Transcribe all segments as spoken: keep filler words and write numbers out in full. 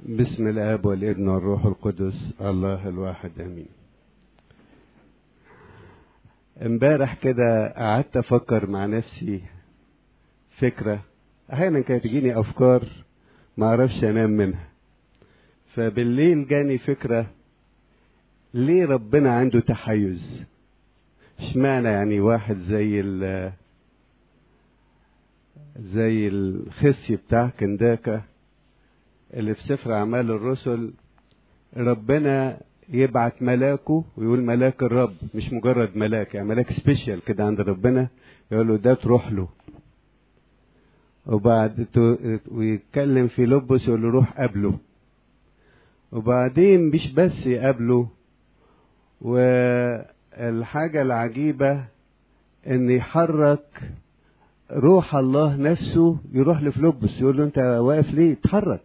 بسم الآب والابن والروح القدس الله الواحد امين. امبارح كده قعدت افكر مع نفسي فكرة، احيانا كانت تجيني افكار ما اعرفش انام منها. فبالليل جاني فكرة، ليه ربنا عنده تحيز؟ اشمعنى يعني واحد زي ال زي الخصي بتاع كنداكا اللي في سفر اعمال الرسل، ربنا يبعت ملاكه ويقول ملاك الرب، مش مجرد ملاك، يعني ملاك سبيشال كده عند ربنا، يقول له ده تروح له. وبعد ويتكلم في لبس يقول له روح قابله. وبعدين مش بس يقابله، والحاجة العجيبة ان يحرك روح الله نفسه، يروح لفيلبس يقول له انت واقف ليه؟ اتحرك.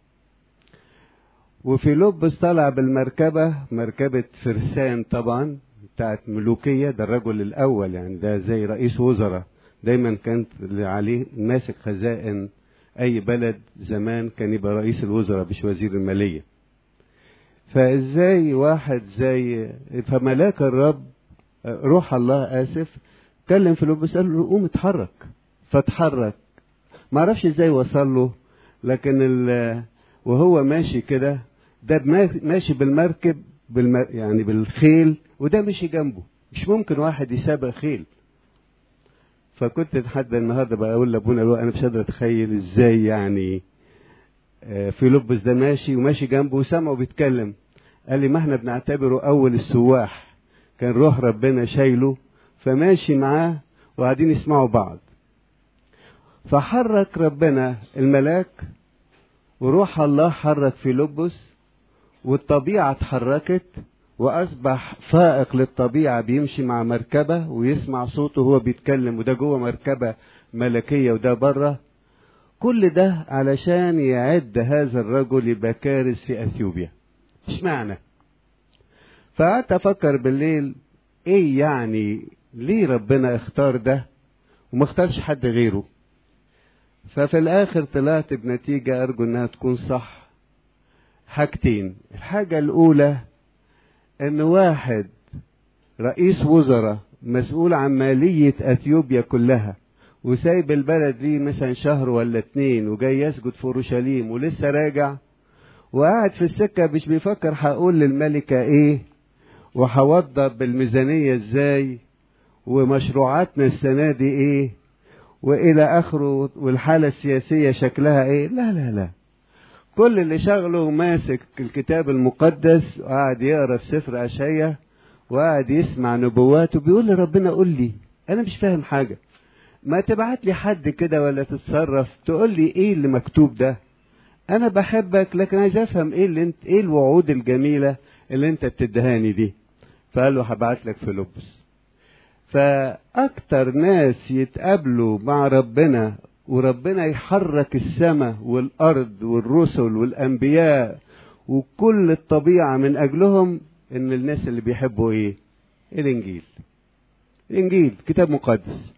وفيلبس طلع بالمركبة، مركبة فرسان طبعا بتاعت ملوكية، ده الرجل الأول، يعني ده زي رئيس وزراء، دايما كانت اللي عليه ماسك خزائن أي بلد زمان كان يبقى رئيس الوزراء مش وزير المالية. فإزاي واحد زي فملاك الرب روح الله آسف كلم فيلبس قال له قوم اتحرك، فاتحرك. ما عرفش ازاي وصل له، لكن ال وهو ماشي كده، ده ماشي بالمركب بالم... يعني بالخيل، وده مشي جنبه. مش ممكن واحد يسابق خيل. فكنت لحد النهارده بقول لابونا لو انا مش قادر اتخيل ازاي يعني فيلبس ده ماشي وماشي جنبه وسمعه بيتكلم. قال لي ما احنا بنعتبره اول السواح، كان روح ربنا شايله فماشي معاه وقاعدين يسمعوا بعض. فحرك ربنا الملاك وروح الله حرك فيلبس، والطبيعة اتحركت واصبح فائق للطبيعة، بيمشي مع مركبة ويسمع صوته وهو بيتكلم، وده جوه مركبة ملكية وده بره. كل ده علشان يعد هذا الرجل يبقى كارث في اثيوبيا. اشمعنى؟ فقعدت افكر بالليل ايه يعني ليه ربنا اختار ده وما اختارش حد غيره. ففي الاخر طلعت بنتيجة ارجو انها تكون صح. حاجتين، الحاجة الاولى ان واحد رئيس وزراء مسؤول عن مالية اثيوبيا كلها وسايب البلد دي مثلا شهر ولا اتنين وجاي يسجد في اورشليم ولسه راجع وقاعد في السكة مش بيفكر هقول للملكة ايه وهوضب بالميزانية ازاي ومشروعاتنا السنة دي ايه والى اخره والحالة السياسية شكلها ايه. لا لا لا، كل اللي شغله ماسك الكتاب المقدس وقاعد يقرا في سفر اشعياء وقاعد يسمع نبوات وبيقول لربنا قول لي، انا مش فاهم حاجة، ما تبعت لي حد كده ولا تتصرف تقول لي ايه اللي مكتوب ده، انا بحبك لكن عايز افهم ايه اللي انت ايه الوعود الجميلة اللي انت بتدهاني دي. فقال له هبعت لك فيلبس. فاكتر ناس يتقابلوا مع ربنا وربنا يحرك السماء والارض والرسل والانبياء وكل الطبيعة من اجلهم، ان الناس اللي بيحبوا ايه؟ الانجيل. الانجيل كتاب مقدس.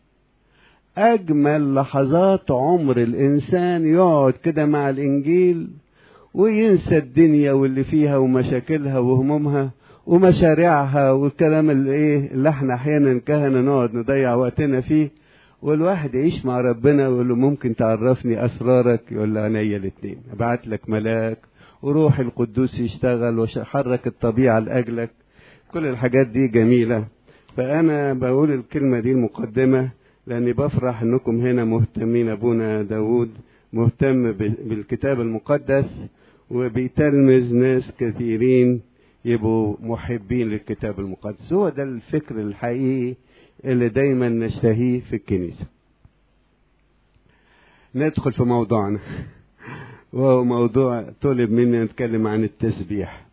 اجمل لحظات عمر الانسان يقعد كده مع الانجيل وينسى الدنيا واللي فيها ومشاكلها وهمومها ومشاريعها والكلام اللي ايه اللي احنا احيانا كهنة نقعد نضيع وقتنا فيه، والواحد يعيش مع ربنا ويقول له ممكن تعرفني اسرارك؟ يقول له عينيا الاثنين، ابعت لك ملاك وروح القدوس يشتغل وحرك الطبيعة لاجلك. كل الحاجات دي جميلة. فانا بقول الكلمة دي المقدمة لاني بفرح انكم هنا مهتمين. ابونا داود مهتم بالكتاب المقدس وبيتلمذ ناس كثيرين يبقوا محبين للكتاب المقدس. هو ده الفكر الحقيقي اللي دايما نشتهيه في الكنيسة. ندخل في موضوعنا وهو موضوع طلب مني نتكلم عن التسبيح.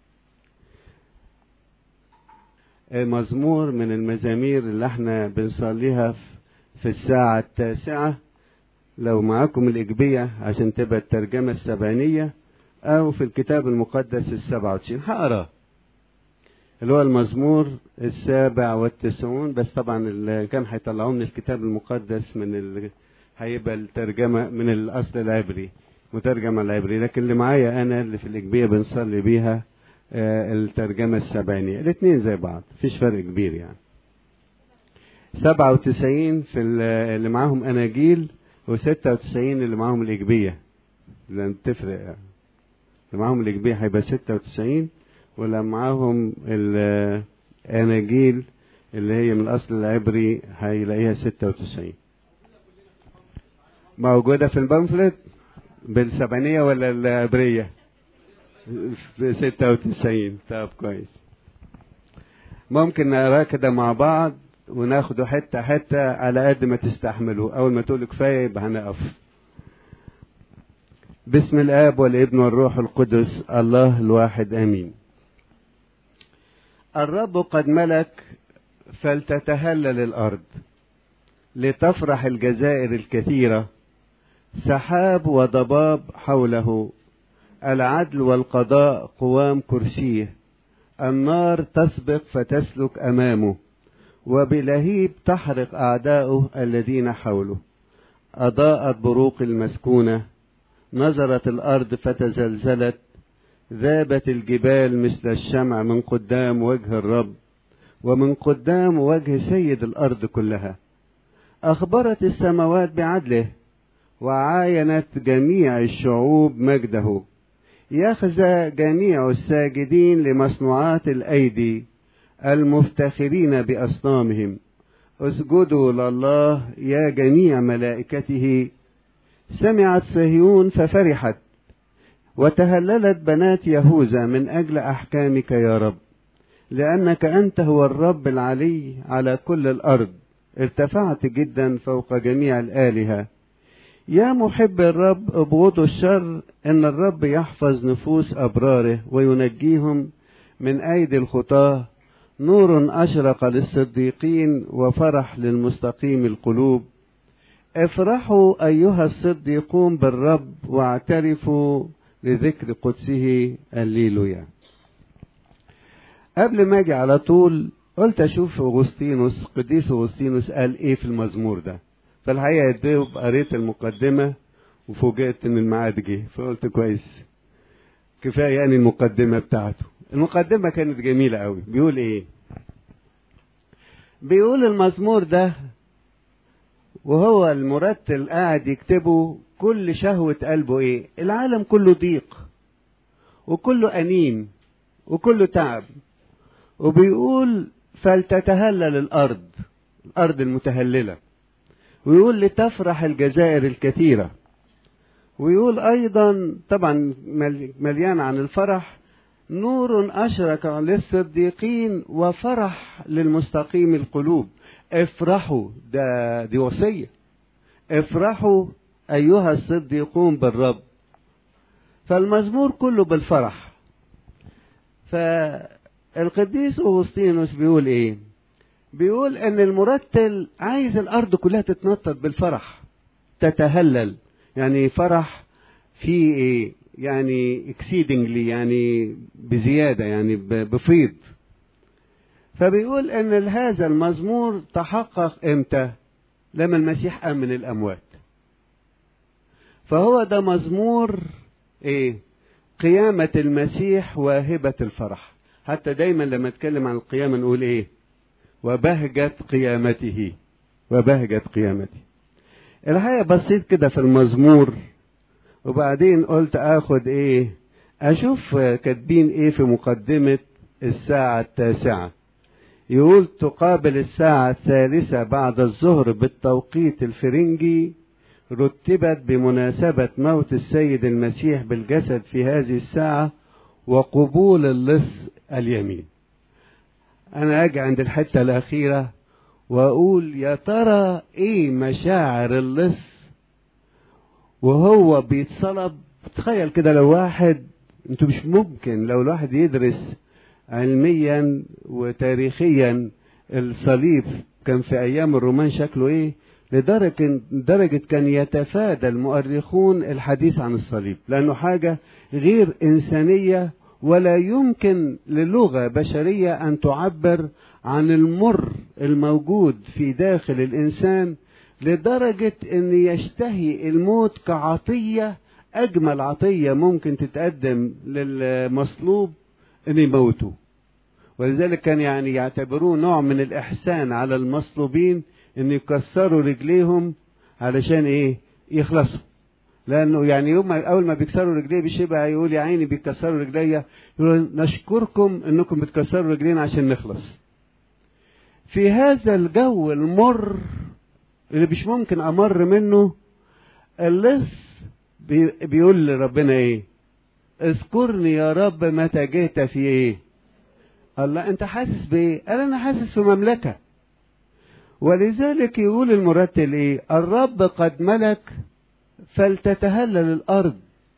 مزمور من المزامير اللي احنا بنصليها في الساعة التاسعة، لو معاكم الإجبية عشان تبقى الترجمة السبعينية، أو في الكتاب المقدس السبعة وتسعين هقراه، اللي هو المزمور السابع والتسعون. بس طبعا اللي كان هيطلعوه من الكتاب المقدس من ال... هيبقى الترجمة من الأصل العبري. مترجمة العبري، لكن اللي معايا أنا اللي في الإجبية بنصلي بيها الترجمة السبعينية. الاثنين زي بعض، مفيش فرق كبير يعني. سبعة وتسعين في اللي معاهم أناجيل، وستة وتسعين اللي معاهم الإجبية، لأن تفرق يعني. اللي معاهم الإجبية هيبقى ستة وتسعين، واللي معاهم الأناجيل اللي هي من الأصل العبري هيلاقيها ستة وتسعين. موجودة في البامفلت بالسبعينية ولا العبرية؟ ستة وتسعين. طب كويس، ممكن نقرأ كده مع بعض وناخده حتة حتة على قد ما تستحملوا. أول ما تقولوا كفاية يبقى هنقف. بسم الآب والابن والروح القدس الله الواحد آمين. الرب قد ملك فلتتهلل الأرض، لتفرح الجزائر الكثيرة، سحاب وضباب حوله، العدل والقضاء قوام كرسيه، النار تسبق فتسلك أمامه، وبلهيب تحرق أعداؤه الذين حوله. أضاءت بروق المسكونة، نظرت الأرض فتزلزلت، ذابت الجبال مثل الشمع من قدام وجه الرب ومن قدام وجه سيد الأرض كلها. أخبرت السماوات بعدله، وعاينت جميع الشعوب مجده. يخزى جميع الساجدين لمصنوعات الأيدي، المفتخرين بأصنامهم. اسجدوا لله يا جميع ملائكته. سمعت صهيون ففرحت، وتهللت بنات يهوذا من أجل أحكامك يا رب، لأنك أنت هو الرب العلي على كل الأرض، ارتفعت جدا فوق جميع الآلهة. يا محب الرب ابغضوا الشر، إن الرب يحفظ نفوس أبراره وينجيهم من أيدي الخطاة. نور أشرق للصديقين وفرح للمستقيم القلوب. افرحوا أيها الصديقون بالرب، واعترفوا لذكر قدسه. الليلويا. قبل ما اجي على طول قلت اشوف اغسطينوس، قديس اغسطينوس قال ايه في المزمور ده. فالحقيقه اديت قريت المقدمه وفوجئت ان الميعاد جه، فقلت كويس كفايه يعني المقدمه بتاعته. المقدمه كانت جميله قوي. بيقول ايه؟ بيقول المزمور ده وهو المرتل قاعد يكتبه، كل شهوة قلبه ايه؟ العالم كله ضيق وكله أنين وكله تعب. وبيقول فلتتهلل الأرض، الأرض المتهللة. ويقول لتفرح الجزائر الكثيرة. ويقول أيضا طبعا مليان عن الفرح، نور أشرق للصديقين وفرح للمستقيم القلوب. افرحوا، ده دي وصية. افرحوا أيها الصديقون بالرب. فالمزمور كله بالفرح. فالقديس أغسطينوس بيقول ايه؟ بيقول ان المرتل عايز الارض كلها تتنطط بالفرح، تتهلل. يعني فرح في ايه؟ يعني exceedingly، يعني بزيادة، يعني بفيض. فبيقول ان هذا المزمور تحقق امتى؟ لما المسيح قام من الاموات. فهو ده مزمور ايه؟ قيامة المسيح واهبة الفرح. حتى دايما لما نتكلم عن القيامة نقول ايه؟ وبهجة قيامته، وبهجة قيامته. الحقيقة بصيت كده في المزمور، وبعدين قلت اخد ايه؟ اشوف كاتبين ايه في مقدمة الساعة التاسعة. يقول تقابل الساعة الثالثة بعد الظهر بالتوقيت الفرنجي، رتبت بمناسبة موت السيد المسيح بالجسد في هذه الساعة وقبول اللص اليمين. أنا أجي عند الحتة الأخيرة وأقول يا ترى إيه مشاعر اللص وهو بيتصلب؟ تخيل كده لو واحد، انتوا مش ممكن لو الواحد يدرس علميا وتاريخيا الصليب كان في أيام الرومان شكله إيه، لدرجة درجة كان يتفادى المؤرخون الحديث عن الصليب، لأنه حاجة غير إنسانية، ولا يمكن للغة بشرية أن تعبر عن المر الموجود في داخل الإنسان، لدرجة أن يشتهي الموت كعطية أجمل عطية ممكن تتقدم للمصلوب أن يموتوا. ولذلك كان يعني يعتبروه نوع من الإحسان على المصلوبين أن يكسروا رجليهم علشان إيه؟ يخلصوا. لأنه يعني يوم أول ما بيكسروا رجليه بيشبه يقول يا عيني بيكسروا رجليا، يقول نشكركم أنكم بتكسروا رجلينا عشان نخلص. في هذا الجو المر اللي مش ممكن أمر منه، اللص بيقول لربنا إيه؟ اذكرني يا رب متى جئت في إيه؟ الله أنت حاسس بإيه؟ قال أنا حاسس في مملكة. ولذلك يقول المرتل إيه؟ الرب قد ملك فلتتهلل الأرض.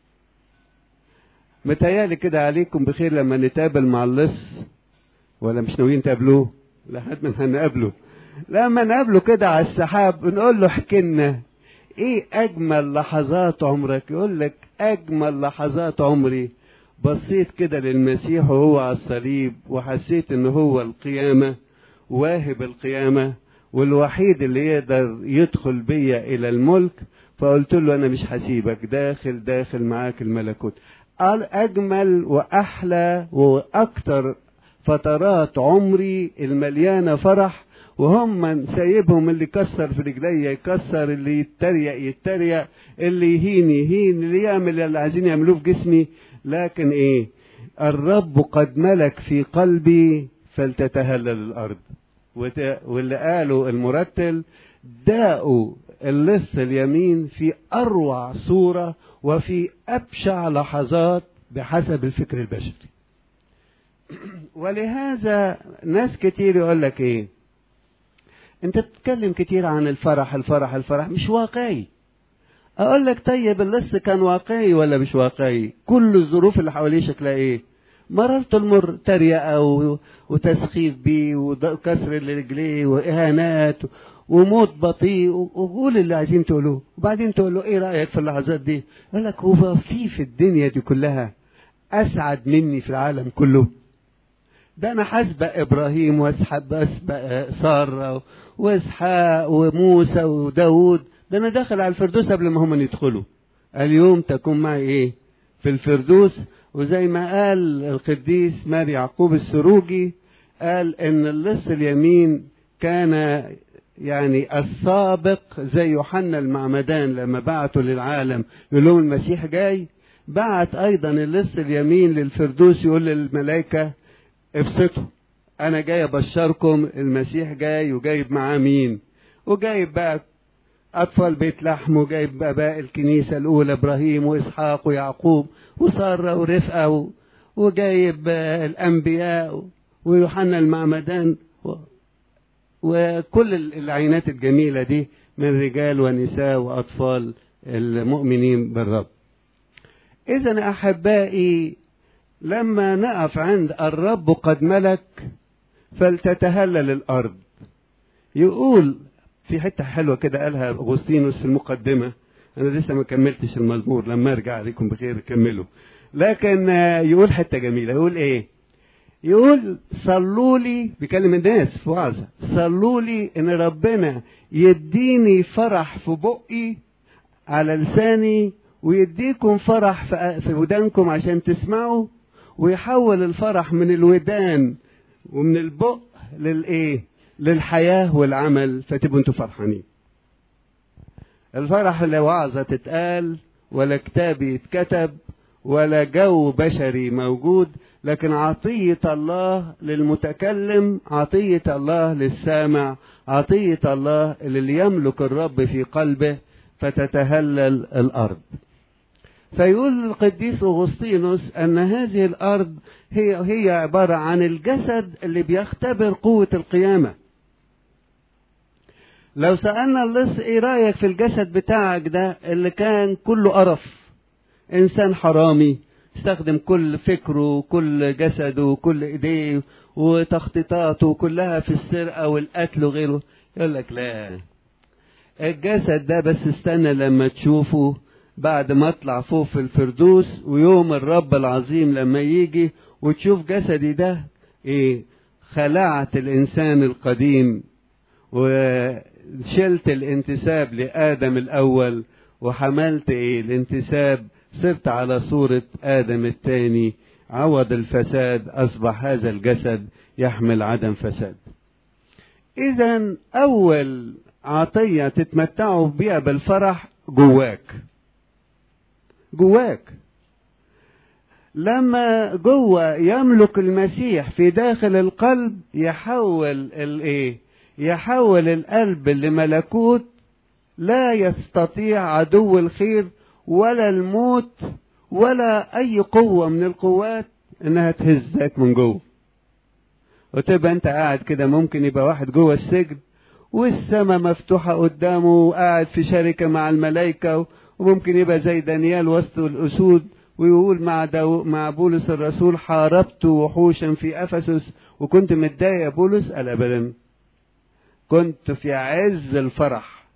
متهيألي كده عليكم بخير لما نتقابل مع اللص، ولا مش ناويين تقابلوه؟ لحد ما هنقابله. لما نقابله كده على السحاب نقول له احكي لنا ايه اجمل لحظات عمرك؟ يقول لك اجمل لحظات عمري بصيت كده للمسيح وهو على الصليب وحسيت ان هو القيامة، واهب القيامة والوحيد اللي يقدر يدخل بيا الى الملك. فقلت له انا مش هسيبك، داخل داخل معاك الملكوت. قال اجمل واحلى واكتر فترات عمري المليانة فرح، وهم سايبهم اللي يكسر في رجلي يكسر، اللي يتريق يتريق، اللي يهين يهين، اللي يعمل اللي عايزين يعملوه في جسمي. لكن ايه؟ الرب قد ملك في قلبي فلتتهلل الارض. واللي قالوا المرتل داءوا اللص اليمين في اروع صورة وفي ابشع لحظات بحسب الفكر البشري. ولهذا ناس كتير يقول لك ايه؟ انت بتتكلم كتير عن الفرح الفرح الفرح، مش واقعي. اقول لك طيب اللص كان واقعي ولا مش واقعي؟ كل الظروف اللي حواليه شكلها ايه؟ مررت المر، تريقه وتسخيف بيه وكسر رجليه واهانات وموت بطيء، وقول اللي عايزين تقولوه، وبعدين تقول له ايه رايك في اللحظات دي؟ يقول لك هو في في الدنيا دي كلها اسعد مني في العالم كله؟ ده انا حسبق ابراهيم واسحب اسبق ساره واسحاق وموسى وداود، ده انا داخل على الفردوس قبل ما هم يدخلوا. اليوم تكون معي ايه؟ في الفردوس. وزي ما قال القديس ماري يعقوب السروجي، قال ان اللص اليمين كان يعني السابق زي يوحنا المعمدان لما بعتوا للعالم يقول لهم المسيح جاي، بعت ايضا اللص اليمين للفردوس يقول للملائكه ابسطوا انا جاي ابشركم المسيح جاي، وجايب معاه مين؟ وجايب بقى اطفال بيت لحم، وجايب اباء الكنيسه الاولى ابراهيم واسحاق ويعقوب وساره ورفقه، وجايب الانبياء ويوحنا المعمدان وكل العينات الجميله دي من رجال ونساء واطفال المؤمنين بالرب. اذا احبائي لما نقف عند الرب قد ملك فلتتهلل الارض، يقول في حته حلوه كده قالها اغسطينوس في المقدمه، انا لسه ما كملتش المزمور، لما ارجع عليكم بخير كملوا. لكن يقول حته جميله، يقول ايه؟ يقول صلوا لي، بيكلم الناس في وعظه، صلوا لي ان ربنا يديني فرح في بقي على لساني، ويديكم فرح في ودانكم عشان تسمعوا، ويحول الفرح من الودان ومن البق للايه؟ للحياة والعمل، فتبقوا انتوا فرحانين. الفرح لا وعظة تتقال ولا كتاب يتكتب ولا جو بشري موجود، لكن عطية الله للمتكلم، عطية الله للسامع، عطية الله اللي يملك الرب في قلبه، فتتهلل الأرض. فيقول القديس أغسطينوس أن هذه الأرض هي هي عبارة عن الجسد اللي بيختبر قوة القيامة. لو سألنا اللص ايه رأيك في الجسد بتاعك ده اللي كان كله قرف، انسان حرامي استخدم كل فكره وكل جسده وكل ايديه وتخطيطاته كلها في السرقة والقتل وغيره، يقول لك لا، الجسد ده بس استنى لما تشوفه بعد ما اطلع فوق في الفردوس، ويوم الرب العظيم لما يجي وتشوف جسدي ده ايه، خلعت الانسان القديم وشلت الانتساب لآدم الاول وحملت ايه؟ الانتساب صرت على صورة آدم الثاني، عوض الفساد أصبح هذا الجسد يحمل عدم فساد. إذن أول عطية تتمتعوا بها بالفرح جواك، جواك. لما جوا يملك المسيح في داخل القلب يحول الايه يحول القلب لملكوت لا يستطيع عدو الخير ولا الموت ولا اي قوة من القوات انها تهزك من جوه. وتبقى انت قاعد كده، ممكن يبقى واحد جوه السجن والسماء مفتوحة قدامه وقاعد في شركة مع الملائكة، وممكن يبقى زي دانيال وسط الأسود ويقول مع, مع بولس الرسول حاربت وحوشا في أفسس وكنت متضايق يا بولس. قال أبدا، كنت في عز الفرح.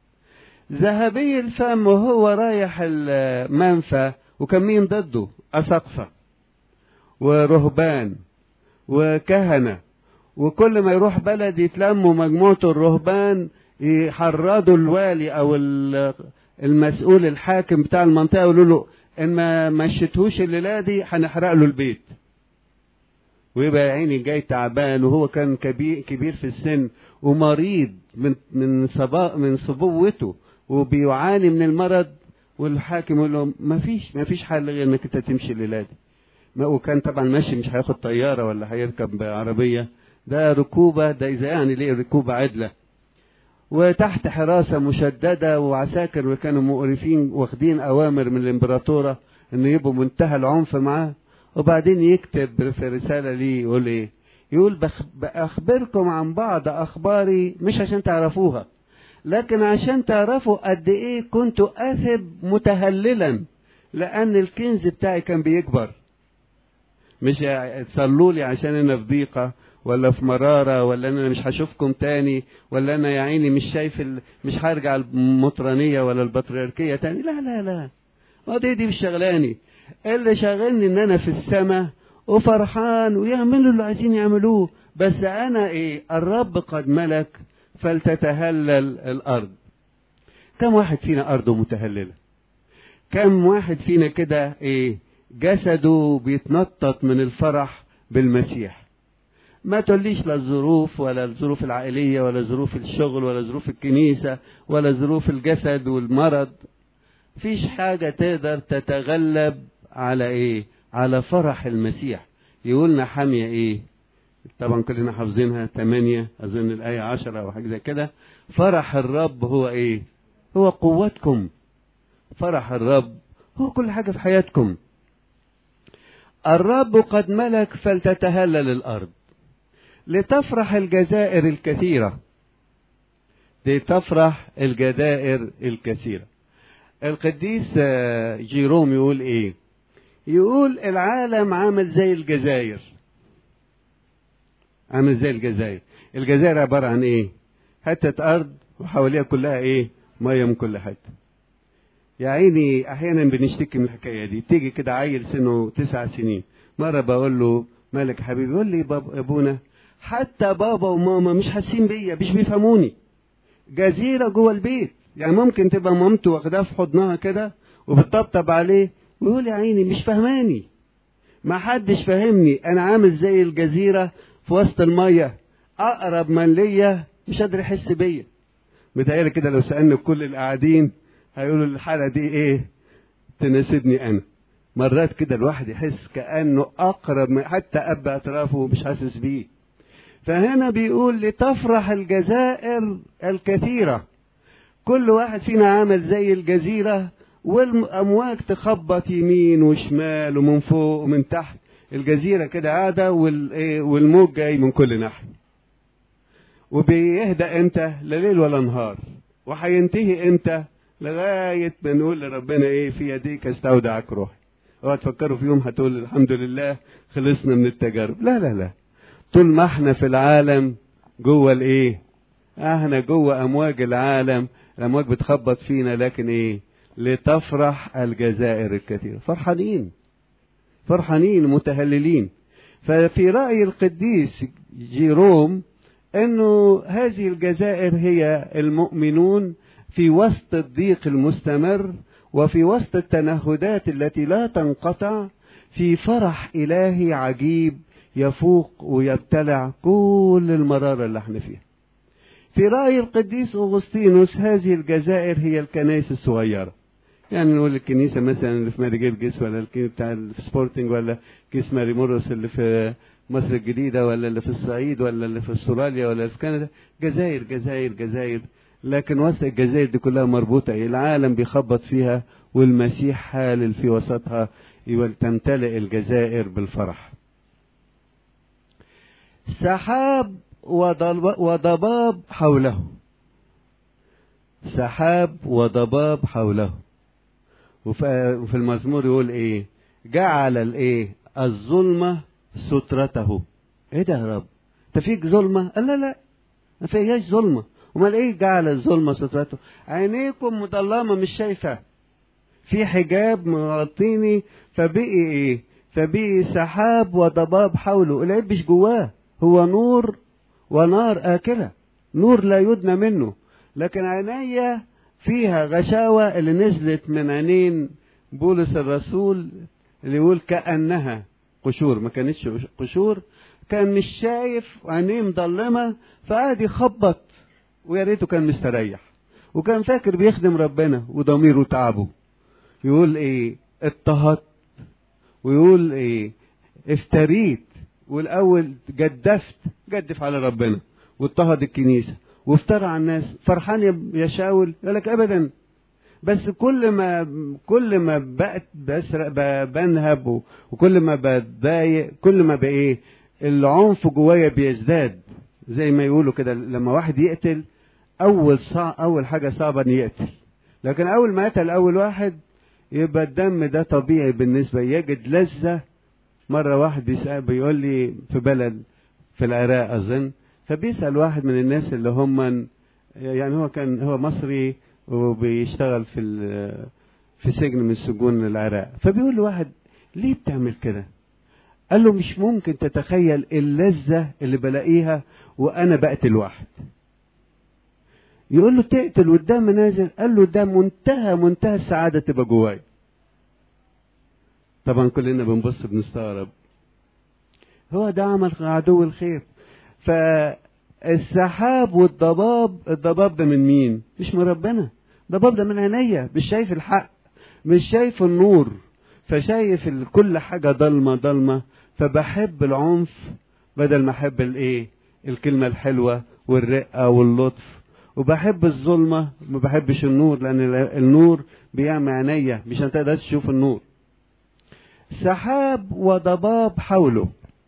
ذهبي الفم وهو رايح المنفى وكان مين ضده؟ أساقفة ورهبان وكهنة، وكل ما يروح بلد يتلموا مجموعة الرهبان يحرضوا الوالي أو المسؤول الحاكم بتاع المنطقة يقولوا له إن ما مشيتهوش الليلة دي هنحرق له البيت. ويبقى يا عيني جاي تعبان، وهو كان كبير كبير في السن ومريض من من صبا من صبوته وبيعاني من المرض، والحاكم يقول له ما فيش ما فيش حل غير انك انت تمشي الليلة دي. وكان طبعا ماشي، مش هياخد طيارة ولا هيركب عربية، ده ركوبة، ده إذا يعني ليه ركوبة عدلة، وتحت حراسة مشددة وعساكر، وكانوا مقرفين واخدين أوامر من الإمبراطورة إنه يبقوا منتهى العنف معاه. وبعدين يكتب في رسالة ليه يقول إيه؟ يقول بأخبركم عن بعض أخباري مش عشان تعرفوها، لكن عشان تعرفوا قد إيه كنت أثب متهللا، لأن الكنز بتاعي كان بيكبر. مش تصلوا لي عشان أنا في ضيقة ولا في مرارة ولا أنا مش هشوفكم تاني ولا أنا يا عيني مش شايف ال... مش هرجع المطرانية ولا البطريركية تاني. لا لا لا، ما دي دي مش شغلاني. اللي شغلني إن أنا في السماء وفرحان ويعملوا اللي عايزين يعملوه، بس أنا إيه؟ الرب قد ملك فلتتهلل الأرض. كم واحد فينا أرضه متهللة؟ كم واحد فينا كده إيه؟ جسده بيتنطط من الفرح بالمسيح. ما تقوليش لا الظروف ولا الظروف العائلية ولا ظروف الشغل ولا ظروف الكنيسة ولا ظروف الجسد والمرض، فيش حاجة تقدر تتغلب على ايه؟ على فرح المسيح. يقولنا حامية ايه؟ طبعا كلنا حافظينها، ثمانية اظن الآية عشرة او حاجة زي كده. فرح الرب هو ايه؟ هو قوتكم. فرح الرب هو كل حاجة في حياتكم. الرب قد ملك فلتتهلل الأرض، لتفرح الجزائر الكثيرة. لتفرح الجزائر الكثيرة. القديس جيروم يقول ايه؟ يقول العالم عامل زي الجزائر. عامل زي الجزائر. الجزائر عبارة عن ايه؟ حتة أرض وحواليها كلها ايه؟ مية من كل حتة. يا عيني احيانا بنشتكي من الحكاية دي. تيجي كده عيل سنه تسع سنين، مرة بقول له مالك حبيبي؟ يقول لي بابا ابونا حتى بابا وماما مش حاسين بيا، مش بيفهموني. جزيرة جوه البيت، يعني ممكن تبقى مامته واخداه في حضنها كده وبتطبطب عليه ويقول يا عيني مش فهماني، ما حدش فاهمني، انا عامل زي الجزيرة في وسط المية، اقرب من ليا مش قادر يحس بيا. متهيألي كده لو سألنا كل القاعدين هيقولوا الحالة دي ايه؟ تناسبني انا. مرات كده الواحد يحس كأنه اقرب من حتى اب اطرافه مش حاسس بيه. فهنا بيقول لتفرح الجزائر الكثيرة. كل واحد فينا عامل زي الجزيرة، والأمواج تخبط يمين وشمال ومن فوق ومن تحت. الجزيرة كده قاعدة والموج جاي من كل ناحية. وبيهدأ امتى؟ لا ليل ولا نهار. وهينتهي امتى؟ لغاية ما نقول لربنا ايه؟ في يديك استودعك روحي. اوعى تفكروا في يوم هتقول الحمد لله خلصنا من التجارب. لا لا لا، طول ما احنا في العالم جوه الايه؟ احنا جوه امواج العالم، الامواج بتخبط فينا، لكن ايه؟ لتفرح الجزائر الكثيرة. فرحانين فرحانين متهللين. ففي رأي القديس جيروم انه هذه الجزائر هي المؤمنون في وسط الضيق المستمر وفي وسط التنهدات التي لا تنقطع في فرح إلهي عجيب يفوق ويبتلع كل المرارة اللي احنا فيها. في رأي القديس أغسطينوس هذه الجزائر هي الكنائس الصغيرة. يعني نقول الكنيسة مثلا اللي في ماري جرجس، ولا الكنيسة بتاع السبورتنج، ولا كنيسة ماري مورس اللي في مصر الجديدة، ولا اللي في الصعيد، ولا اللي في استراليا، ولا في كندا. جزائر جزائر جزائر، لكن وسط الجزائر دي كلها مربوطة، العالم بيخبط فيها والمسيح حالل في وسطها، تمتلئ الجزائر بالفرح. سحاب وضباب حوله، سحاب وضباب حوله. وفي المزمور يقول ايه؟ جعل الايه؟ الظلمة سترته. ايه ده يا رب؟ انت فيك ظلمة؟ قال لا لا ما فيهاش ظلمة. امال ايه جعل الظلمة سترته؟ عينيكم مظلمة مش شايفة، في حجاب مغطيني، فبقي ايه؟ فبقي سحاب وضباب حوله. العيب مش جواه، هو نور ونار آكلة، نور لا يدنى منه. لكن عينيا فيها غشاوة اللي نزلت من عينين بولس الرسول، اللي يقول كأنها قشور، ما كانتش قشور، كان مش شايف، عينيه مظلمة، فقعد يخبط، ويا ريته كان مستريح، وكان فاكر بيخدم ربنا وضميره تعبه. يقول ايه؟ اضطهدت، ويقول ايه؟ افتريت، والاول جدفت، جدف على ربنا واضطهد الكنيسة وافترى على الناس. فرحان يا شاول؟ يقول لك ابدا، بس كل ما كل ما بقت بسرق بنهب، وكل ما بتضايق، كل ما بايه؟ العنف جوايا بيزداد. زي ما يقولوا كده، لما واحد يقتل اول صع... اول حاجه صعبه ان يقتل، لكن اول ما قتل اول واحد يبقى الدم ده طبيعي بالنسبه، يجد لذه. مره واحد بيسأل بيقول لي في بلد في العراق اظن، فبيسأل واحد من الناس اللي هم، يعني هو كان هو مصري وبيشتغل في في سجن من سجون العراق، فبيقول له واحد ليه بتعمل كده؟ قال له مش ممكن تتخيل اللذة اللي بلاقيها وانا بقتل واحد. يقول له تقتل والدم نازل؟ قال له ده منتهى منتهى السعادة تبقى جواي. طبعا كلنا بنبص بنستغرب، هو ده عمل عدو الخير. فالسحاب والضباب، الضباب ده من مين؟ مش من ربنا، الضباب ده من عينيا، مش شايف الحق، مش شايف النور، فشايف كل حاجة ضلمة ضلمة، فبحب العنف بدل ما احب الايه؟ الكلمة الحلوة والرقة واللطف. وبحب الظلمة، ما بحبش النور، لان النور بيعمى عينيا، مش هتقدر تشوف النور. سحاب وضباب حوله.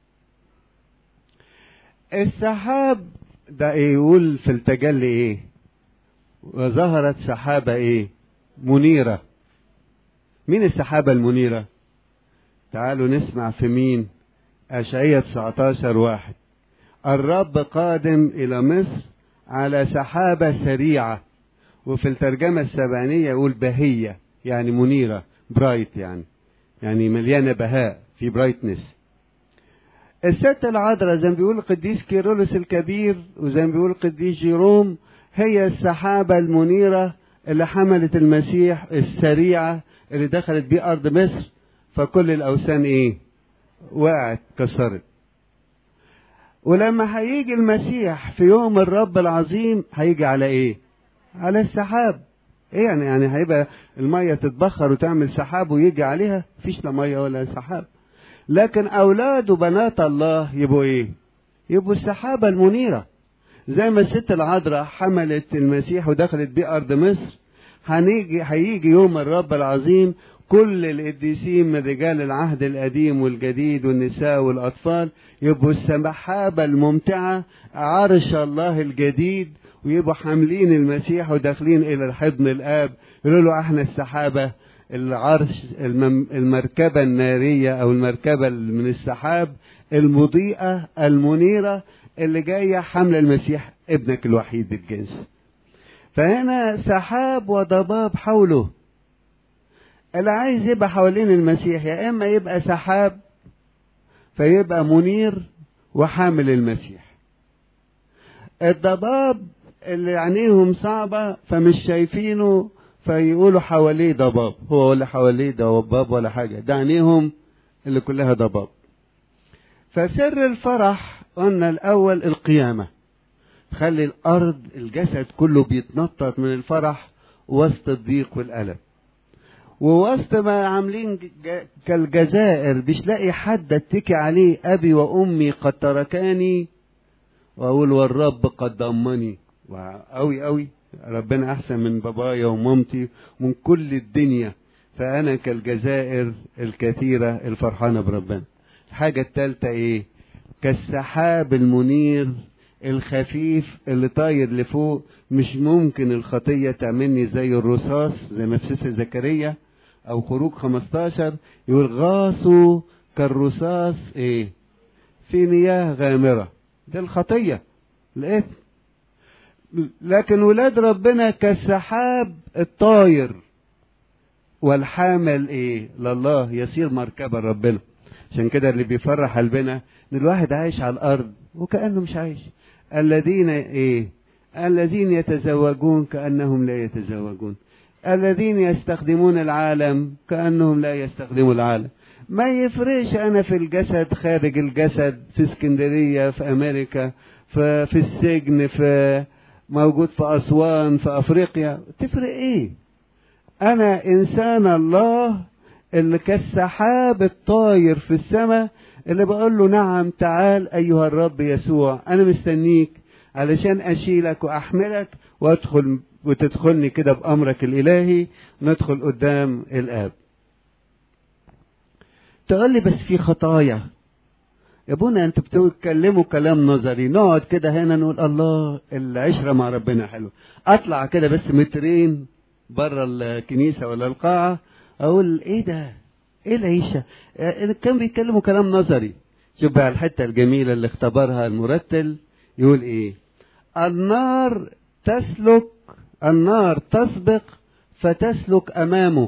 السحاب ده ايه؟ يقول في التجلي ايه؟ وظهرت سحابة ايه؟ منيرة. مين السحابة المنيرة؟ تعالوا نسمع في مين؟ أشعية تسعتاشر واحد. الرب قادم إلى مصر على سحابة سريعة. وفي الترجمة السبعينية يقول بهية، يعني منيرة، برايت، يعني يعني مليانة بهاء، في برايتنس. الست العذراء زي ما بيقول القديس كيرلس الكبير، وزي ما بيقول القديس جيروم، هي السحابة المنيرة اللي حملت المسيح السريعة اللي دخلت بيه أرض مصر، فكل الأوثان إيه؟ وقعت، كسرت. ولما هيجي المسيح في يوم الرب العظيم هيجي على إيه؟ على السحاب. إيه يعني؟ يعني هيبقى المية تتبخر وتعمل سحاب ويجي عليها؟ فيش لا مية ولا سحاب. لكن أولاد وبنات الله يبقوا إيه؟ يبقوا السحابة المنيرة. زي ما الست العذراء حملت المسيح ودخلت بيه أرض مصر، هنيجي هيجي يوم الرب العظيم كل القديسين من رجال العهد القديم والجديد والنساء والأطفال يبقوا السحابة الممتعة، عرش الله الجديد، ويبقوا حاملين المسيح وداخلين إلى الحضن الآب. يقولوا له احنا السحابة، العرش، المركبة النارية أو المركبة من السحاب المضيئة المنيرة اللي جاية حمل المسيح ابنك الوحيد الجنس. فهنا سحاب وضباب حوله. اللي عايز يبقى حوالين المسيح يا إما يبقى سحاب فيبقى منير وحامل المسيح. الضباب اللي عينيهم صعبة فمش شايفينه، فيقولوا حواليه ضباب، هو ولا حواليه ضباب ولا حاجة، ده عينيهم اللي كلها ضباب. فسر الفرح قلنا الأول القيامة، خلي الأرض الجسد كله بيتنطط من الفرح وسط الضيق والألم، ووسط ما عاملين كالجزائر مش لاقي حد اتكي عليه، أبي وأمي قد تركاني وأقول والرب قد ضمني. أوي أوي ربنا أحسن من بابايا ومامتي ومن كل الدنيا، فأنا كالجزائر الكثيرة الفرحانة بربنا. الحاجة الثالثة إيه؟ كالسحاب المنير الخفيف اللي طاير لفوق، مش ممكن الخطية تعملني زي الرصاص زي ما في سفر زكريا أو خروج خمستاشر يقول غاصوا كالرصاص إيه؟ في مياه غامرة، ده الخطية الإثم. لكن ولاد ربنا كالسحاب الطاير والحامل إيه؟ لله، يصير مركبة ربنا. عشان كده اللي بيفرح قلبنا ان الواحد عايش على الارض وكأنه مش عايش. الذين ايه؟ الذين يتزوجون كأنهم لا يتزوجون، الذين يستخدمون العالم كأنهم لا يستخدموا العالم. ما يفرقش انا في الجسد خارج الجسد، في اسكندرية، في امريكا، في, في السجن، في موجود في اسوان، في افريقيا، تفرق ايه؟ انا انسان الله اللي كالسحاب الطاير في السماء، اللي بقول له نعم تعال أيها الرب يسوع، أنا مستنيك علشان أشيلك وأحملك وأدخل وتدخلني كده بأمرك الإلهي، ندخل قدام الآب. تقول لي بس في خطايا يا ابونا، أنت بتتكلموا كلام نظري، نقعد كده هنا نقول الله العشرة مع ربنا حلو، أطلع كده بس مترين بره الكنيسة ولا القاعة اقول ايه ده، ايه العيشة؟ كانوا بيتكلموا كلام نظري. شوف بقى الحتة الجميلة اللي اختبرها المرتل، يقول ايه؟ النار تسلك، النار تسبق فتسلك امامه.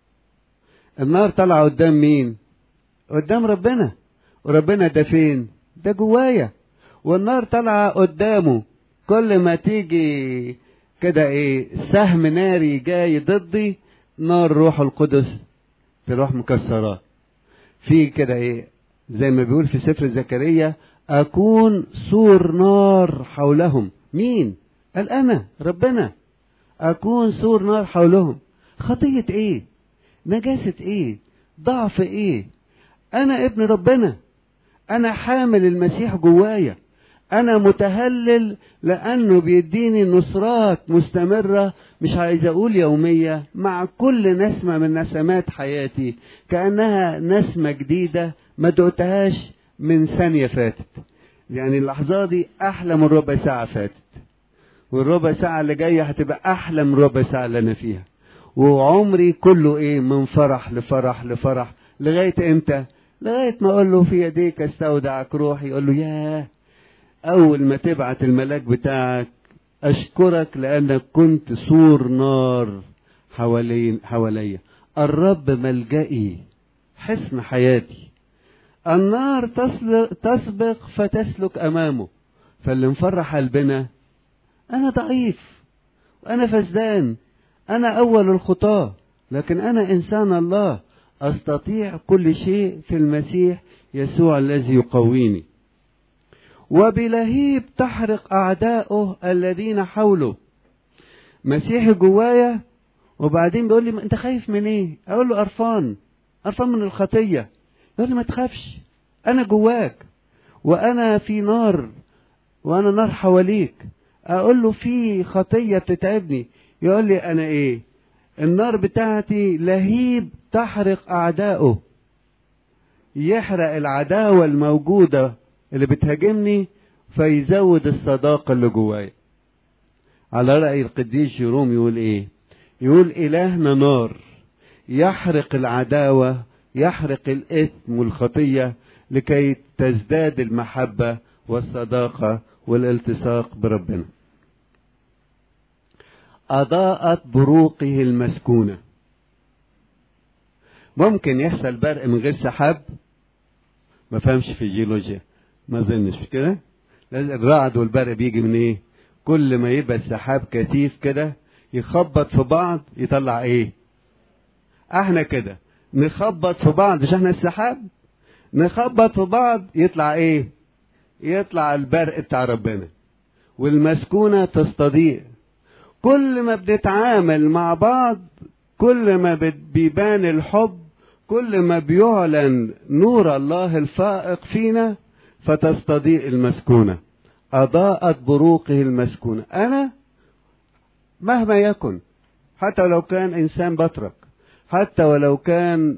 النار طالعة قدام مين؟ قدام ربنا، وربنا ده فين؟ ده جوايا، والنار طالعة قدامه. كل ما تيجي كده ايه سهم ناري جاي ضدي، نار روح القدس تروح مكسرات في كده ايه، زي ما بيقول في سفر زكريا اكون سور نار حولهم. مين؟ قال انا ربنا اكون سور نار حولهم. خطية ايه؟ نجاسة ايه؟ ضعف ايه؟ انا ابن ربنا، انا حامل المسيح جوايا، انا متهلل لانه بيديني نصرات مستمرة، مش عايز اقول يومية، مع كل نسمة من نسمات حياتي كأنها نسمة جديدة ما دقتهاش من ثانية فاتت. يعني اللحظة دي احلى من ربع ساعة فاتت، والربع ساعة اللي جاية هتبقى احلى من ربع ساعة اللي انا فيها، وعمري كله ايه من فرح لفرح لفرح. لغاية امتى؟ لغاية ما اقول له في يديك استودعك روحي. يقول له ياه، اول ما تبعت الملاك بتاعك اشكرك لانك كنت سور نار حوالين حواليا، الرب ملجئي حصن حياتي. النار تسبق فتسلك امامه. فاللي مفرح قلبنا انا ضعيف وانا فسدان، انا اول الخطاة، لكن انا انسان الله، استطيع كل شيء في المسيح يسوع الذي يقويني. وبلهيب تحرق أعداؤه الذين حوله. مسيحي جوايا وبعدين بيقول لي أنت خايف من إيه؟ أقول له قرفان، قرفان من الخطية. يقول لي ما تخافش، أنا جواك وأنا في نار، وأنا نار حواليك. أقول له في خطية بتتعبني. يقول لي أنا إيه؟ النار بتاعتي لهيب تحرق أعداؤه، يحرق العداوة الموجودة اللي بتهاجمني فيزود الصداقة اللي جوايا. على رأي القديس جيروم يقول ايه؟ يقول إلهنا نار يحرق العداوة، يحرق الإثم والخطية لكي تزداد المحبة والصداقة والالتصاق بربنا. أضاءت بروقه المسكونة. ممكن يحصل برق من غير سحاب؟ ما فهمش في الجيولوجيا، ما ظنش كده. الرعد والبرق بيجي من ايه؟ كل ما يبقى السحاب كثيف كده يخبط في بعض يطلع ايه؟ احنا كده نخبط في بعض، مش احنا السحاب؟ نخبط في بعض يطلع ايه؟ يطلع البرق بتاع ربنا، والمسكونة تستضيء. كل ما بنتعامل مع بعض كل ما بيبان الحب، كل ما بيعلن نور الله الفائق فينا، فتستضيء المسكونة. أضاءت بروقه المسكونة. أنا مهما يكن، حتى ولو كان إنسان بطرك، حتى ولو كان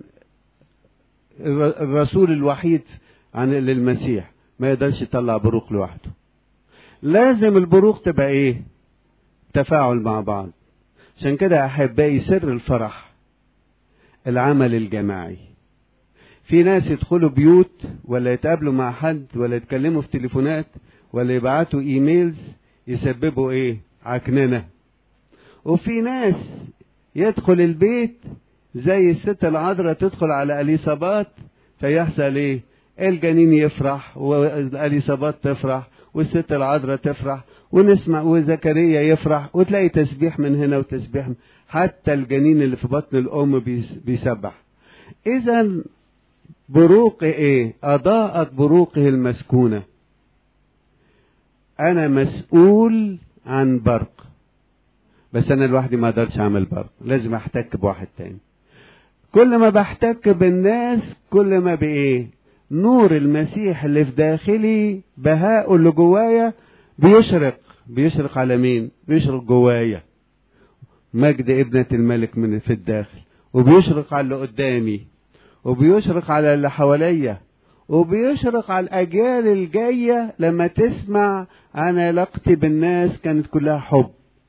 الرسول الوحيد عن للمسيح، ما يقدرش يطلع بروق لوحده. لازم البروق تبقى ايه؟ تفاعل مع بعض. عشان كده احبائي سر الفرح العمل الجماعي. في ناس يدخلوا بيوت ولا يتقابلوا مع حد ولا يتكلموا في تليفونات ولا يبعتوا ايميلز يسببوا ايه؟ عكننة. وفي ناس يدخل البيت زي الست العذراء تدخل على اليصابات فيحصل ايه؟ الجنين يفرح واليصابات تفرح والست العذراء تفرح ونسمع وزكريا يفرح وتلاقي تسبيح من هنا وتسبيح من، حتى الجنين اللي في بطن الام بيسبح. اذا بروق ايه؟ اضاءت بروقه المسكونة. انا مسؤول عن برق، بس انا لوحدي ما اقدرش اعمل برق، لازم احتك بواحد تاني. كل ما بحتك بالناس كل ما بايه؟ نور المسيح اللي في داخلي، بهاء اللي جوايا بيشرق. بيشرق على مين؟ بيشرق جوايا مجد ابنة الملك من في الداخل، وبيشرق على اللي قدامي، وبيشرق على اللي حواليا، وبيشرق على الأجيال الجاية لما تسمع عن علاقتي بالناس كانت كلها حب.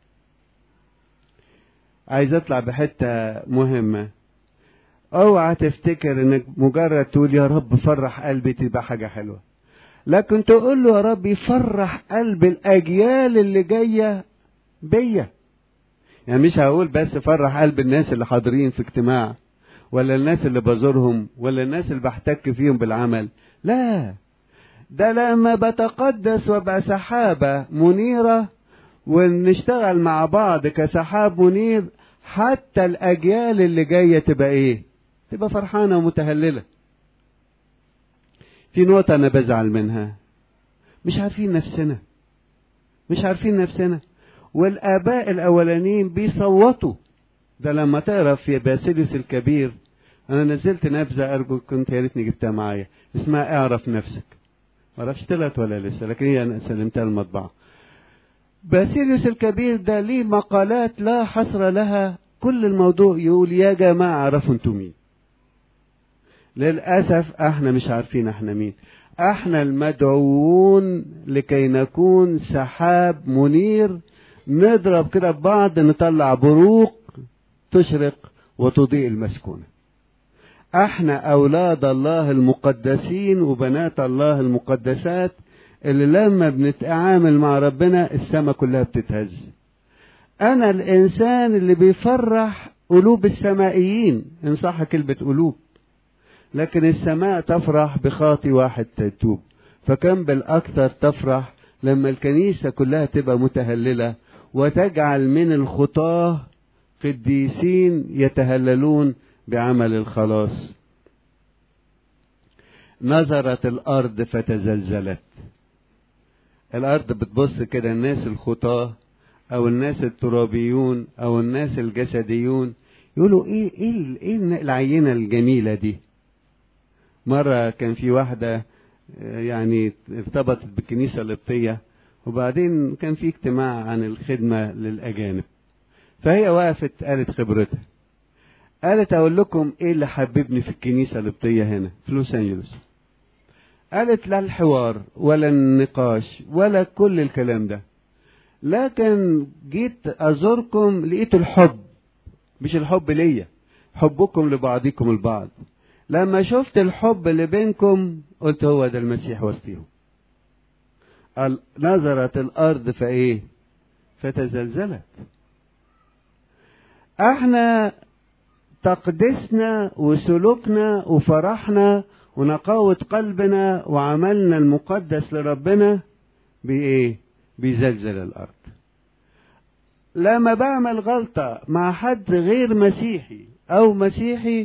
عايز اطلع بحتة مهمة. اوعى تفتكر انك مجرد تقول يا رب فرح قلبي تبقى حاجة حلوة، لكن تقول له يا رب يفرح قلب الاجيال اللي جاية بيا. يعني مش هقول بس فرح قلب الناس اللي حاضرين في اجتماع ولا الناس اللي بزورهم ولا الناس اللي بحتك فيهم بالعمل، لا، ده لما بتقدس وابقى سحابة منيرة ونشتغل مع بعض كسحاب منير، حتى الاجيال اللي جاية تبقى ايه؟ تبقى فرحانة ومتهللة. في نقطة انا بزعل منها، مش عارفين نفسنا، مش عارفين نفسنا. والاباء الاولانيين بيصوتوا. ده لما تقرا في باسيليوس الكبير، انا نزلت نبذة ارجو كنت يا ريتني جبتها معايا، اسمها اعرف نفسك. ما اعرفش طلعت ولا لسه، لكن هي انا سلمتها المطبعة. باسيليوس الكبير ده ليه مقالات لا حصر لها، كل الموضوع يقول يا جماعة عرفوا انتم مين. للأسف احنا مش عارفين احنا مين. احنا المدعوون لكي نكون سحاب منير، نضرب كده ببعض نطلع بروق تشرق وتضيء المسكونة. احنا اولاد الله المقدسين وبنات الله المقدسات، اللي لما بنتعامل مع ربنا السماء كلها بتتهز. انا الانسان اللي بيفرح قلوب السمائيين، ان صح كلمة قلوب، لكن السماء تفرح بخاطي واحد تتوب. فكم بالاكثر تفرح لما الكنيسة كلها تبقى متهللة وتجعل من الخطاه قديسين يتهللون بعمل الخلاص. نظرت الارض فتزلزلت. الارض بتبص كده، الناس الخطاه او الناس الترابيون او الناس الجسديون يقولوا ايه ايه ايه العينه الجميله دي. مره كان في واحده يعني ارتبطت بالكنيسه القبطيه، وبعدين كان في اجتماع عن الخدمه للاجانب، فهي وقفت قالت خبرتها، قالت اقول لكم ايه اللي حببني في الكنيسه القبطيه هنا في لوس انجلوس. قالت لا الحوار ولا النقاش ولا كل الكلام ده، لكن جيت ازوركم لقيت الحب، مش الحب ليا، حبكم لبعضكم البعض. لما شفت الحب اللي بينكم قلت هو ده المسيح وسطيهم. نظرت الارض فايه؟ فتزلزلت. احنا تقدسنا وسلوكنا وفرحنا ونقاوة قلبنا وعملنا المقدس لربنا بإيه؟ بيزلزل الأرض. لما بعمل غلطة مع حد غير مسيحي أو مسيحي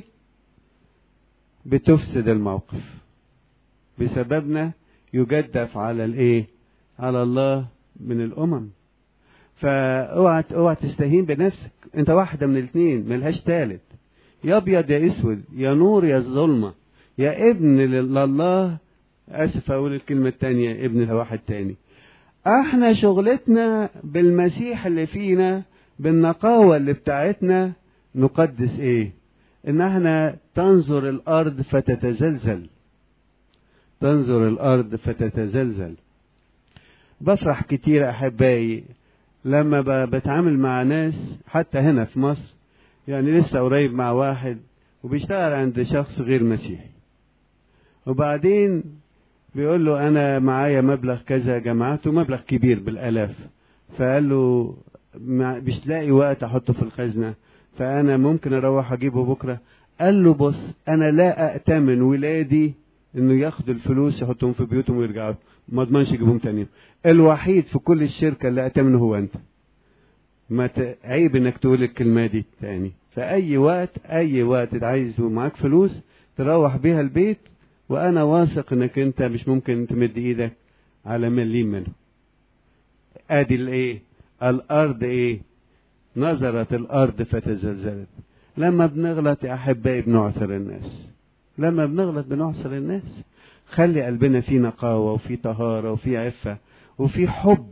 بتفسد الموقف، بسببنا يجدف على الإيه؟ على الله من الأمم. فاوعى اوعى تستهين بنفسك، انت واحدة من الاثنين ملهاش تالت، يا ابيض يا اسود، يا نور يا ظلمة، يا ابن لله، اسف اقول الكلمة التانية، ابن لواحد تاني. احنا شغلتنا بالمسيح اللي فينا، بالنقاوة اللي بتاعتنا، نقدس ايه؟ ان احنا تنظر الارض فتتزلزل، تنظر الارض فتتزلزل. بفرح كتير احبائي لما بتعامل مع ناس حتى هنا في مصر، يعني لسه قريب مع واحد وبيشتغل عند شخص غير مسيحي، وبعدين بيقول له انا معايا مبلغ كذا جمعته، مبلغ كبير بالالاف، فقال له مش لاقي وقت احطه في الخزنة، فانا ممكن اروح اجيبه بكرة. قال له بص، انا لا أأتمن ولادي انه ياخدوا الفلوس يحطهم في بيوتهم ويرجعوا، ما اضمنش يجيبهم تاني. الوحيد في كل الشركة اللي أأتمنه هو انت. ما عيب انك تقول الكلمة دي تاني. فأي وقت أي وقت عايز ومعاك فلوس تروح بيها البيت، وأنا واثق انك انت مش ممكن تمد ايدك على مليم منه. ادي الايه؟ الأرض ايه؟ نظرت الأرض فتزلزلت. لما بنغلط يا أحبائي بنعثر الناس، لما بنغلط بنعثر الناس. خلي قلبنا فيه نقاوة وفيه طهارة وفيه عفة وفيه حب.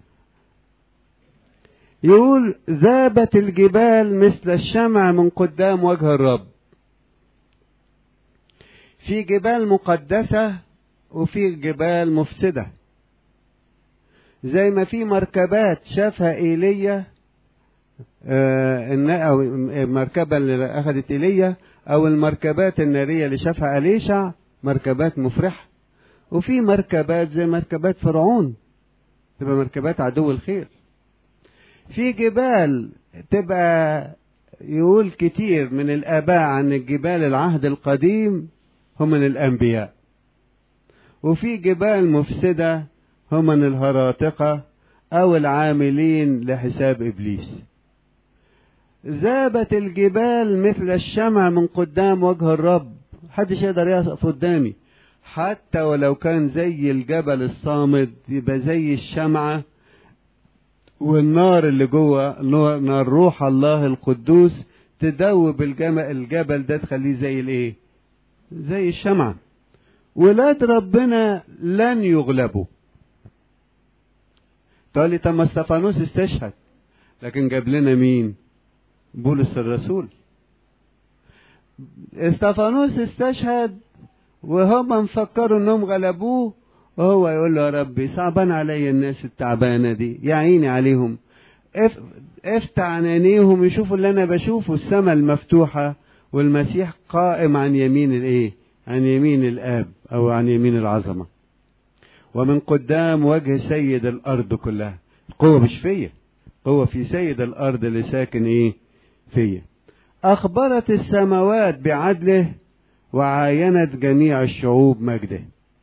يقول ذابت الجبال مثل الشمع من قدام وجه الرب. في جبال مقدسة وفي جبال مفسدة، زي ما في مركبات شافها إيليا، آه أو المركبة اللي أخذت إيليا أو المركبات النارية اللي شافها أليشع مركبات مفرحة، وفي مركبات زي مركبات فرعون تبقى مركبات عدو الخير. في جبال تبقى يقول كتير من الآباء عن الجبال العهد القديم هم من الأنبياء، وفي جبال مفسدة هم من الهراطقة أو العاملين لحساب إبليس. ذابت الجبال مثل الشمع من قدام وجه الرب. محدش يقدر يقف قدامي، حتى ولو كان زي الجبل الصامد يبقى زي الشمعة، والنار اللي جوه نار روح الله القدوس تدوب الجبل ده تخليه زي الايه؟ زي الشمعة. ولاد ربنا لن يغلبوا. تقول لي طب ما استفانوس استشهد، لكن جاب لنا مين؟ بولس الرسول. استفانوس استشهد وهم مفكروا انهم غلبوه، وهو يقول له يا ربي صعبان علي الناس التعبانة دي، يعيني عليهم، افتح عينيهم يشوفوا اللي انا بشوفه، السماء المفتوحة والمسيح قائم عن يمين الايه؟ عن يمين الاب او عن يمين العظمة، ومن قدام وجه سيد الارض كلها. القوة مش فيا، قوة في سيد الارض اللي ساكن ايه؟ فيا. اخبرت السماوات بعدله وعاينت جميع الشعوب مجده.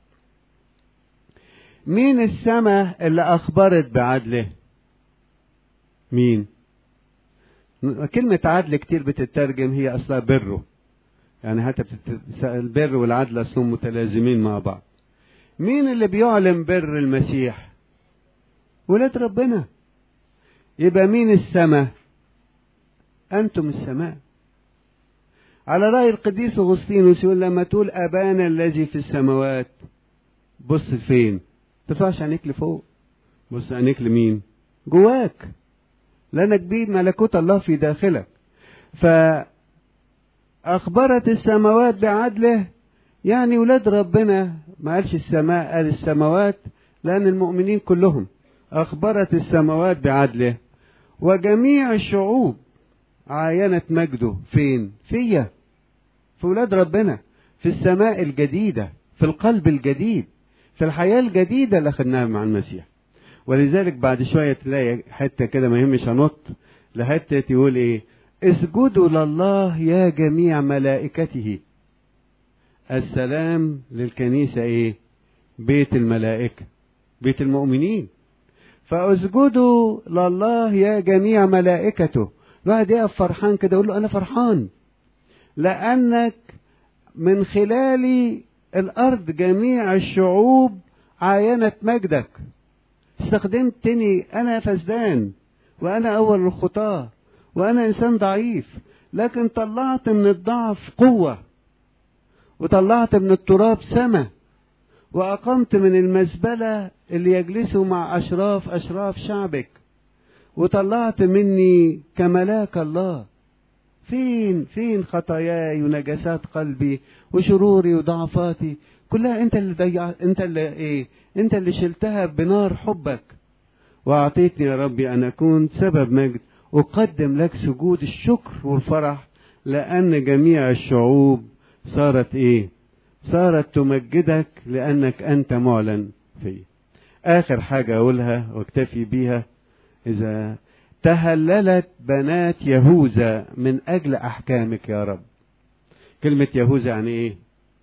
مين السماء اللي اخبرت بعدله؟ مين؟ كلمة عدل كتير بتترجم هي اصلا بره، يعني حتى البر والعدل اصلهم متلازمين مع بعض. مين اللي بيعلن بر المسيح؟ ولاد ربنا. يبقى مين السماء؟ انتم السماء. على رأي القديس أغسطينوس يقول لما تقول أبانا الذي في السماوات، بص فين؟ ترفعش عينيك لفوق، بص عينيك لمين؟ جواك، لأنك بيد ملكوت الله في داخلك. فأخبرت السماوات بعدله، يعني ولاد ربنا، ما قالش السماء قال السماوات، لأن المؤمنين كلهم. أخبرت السماوات بعدله وجميع الشعوب عاينت مجده. فين؟ فيا، في ولاد ربنا، في السماء الجديدة، في القلب الجديد، في الحياة الجديدة اللي خدناها مع المسيح. ولذلك بعد شوية تلاقي حتة كده ما يهمش هنط لحتة يقول ايه؟ اسجدوا لله يا جميع ملائكته. السلام للكنيسة ايه؟ بيت الملائكة، بيت المؤمنين. فاسجدوا لله يا جميع ملائكته. الواحد يقف فرحان كده يقول له انا فرحان لانك من خلالي الارض جميع الشعوب عاينت مجدك. استخدمتني انا فسدان وانا اول الخطاه وانا انسان ضعيف، لكن طلعت من الضعف قوة، وطلعت من التراب سما، واقمت من المزبلة اللي يجلسوا مع اشراف اشراف شعبك، وطلعت مني كملاك الله. فين فين خطاياي ونجاسات قلبي وشروري وضعفاتي كلها انت اللي ضيع، انت اللي ايه انت اللي شلتها بنار حبك، واعطيتني يا ربي ان اكون سبب مجد، اقدم لك سجود الشكر والفرح، لان جميع الشعوب صارت ايه صارت تمجدك لانك انت معلن فيه. اخر حاجة اقولها واكتفي بيها، اذا تهللت بنات يهوذا من اجل احكامك يا رب. كلمة يهوذا يعني ايه؟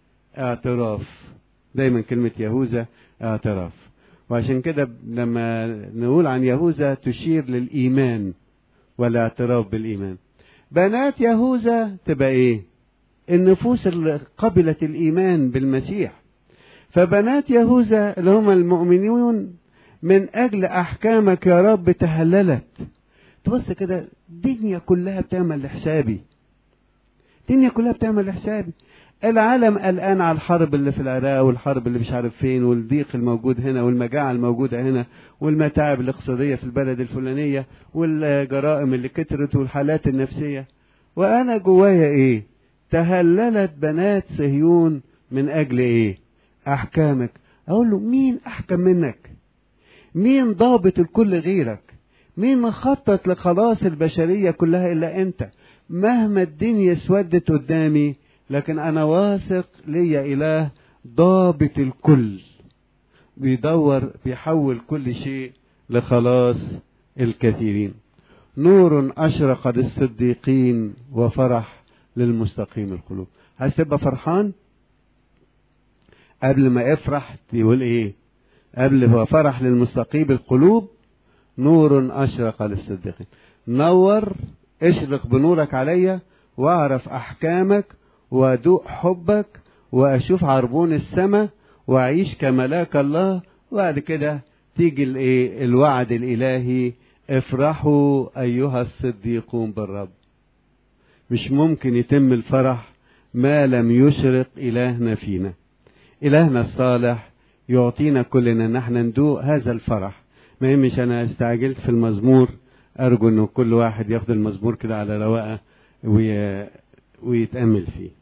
اعتراف. دايما كلمة يهوذا اعتراف، وعشان كده لما نقول عن يهوذا تشير للايمان والاعتراف بالايمان. بنات يهوذا تبقى ايه؟ النفوس اللي قبلت الايمان بالمسيح. فبنات يهوذا اللي هم المؤمنون من اجل احكامك يا رب تهللت. تبص كده الدنيا كلها بتعمل لحسابي، الدنيا كلها بتعمل لحسابي. العالم قلقان على الحرب اللي في العراق والحرب اللي مش عارف فين والضيق الموجود هنا والمجاعة الموجودة هنا والمتاعب الاقتصادية في البلد الفلانية والجرائم اللي كترت والحالات النفسية، وانا جوايا ايه؟ تهللت بنات صهيون من اجل ايه؟ احكامك. اقول له مين احكم منك؟ مين ضابط الكل غيرك؟ مين مخطط لخلاص البشرية كلها الا انت؟ مهما الدنيا اسودت قدامي لكن انا واثق ليا اله ضابط الكل، بيدور بيحول كل شيء لخلاص الكثيرين. نور اشرق للصديقين وفرح للمستقيم القلوب. هتبقى فرحان قبل ما افرح تقول ايه؟ قبل ما فرح للمستقيم القلوب نور اشرق للصديقين. نور، اشرق بنورك عليا واعرف احكامك وادوق حبك واشوف عربون السماء واعيش كملاك الله. وبعد كده تيجي الايه؟ الوعد الالهي، افرحوا ايها الصديقون بالرب. مش ممكن يتم الفرح ما لم يشرق الهنا فينا. الهنا الصالح يعطينا كلنا نحن ندوق هذا الفرح. ما يهمش انا استعجلت في المزمور، ارجو انه كل واحد ياخد المزمور كده على رواقه ويتأمل فيه.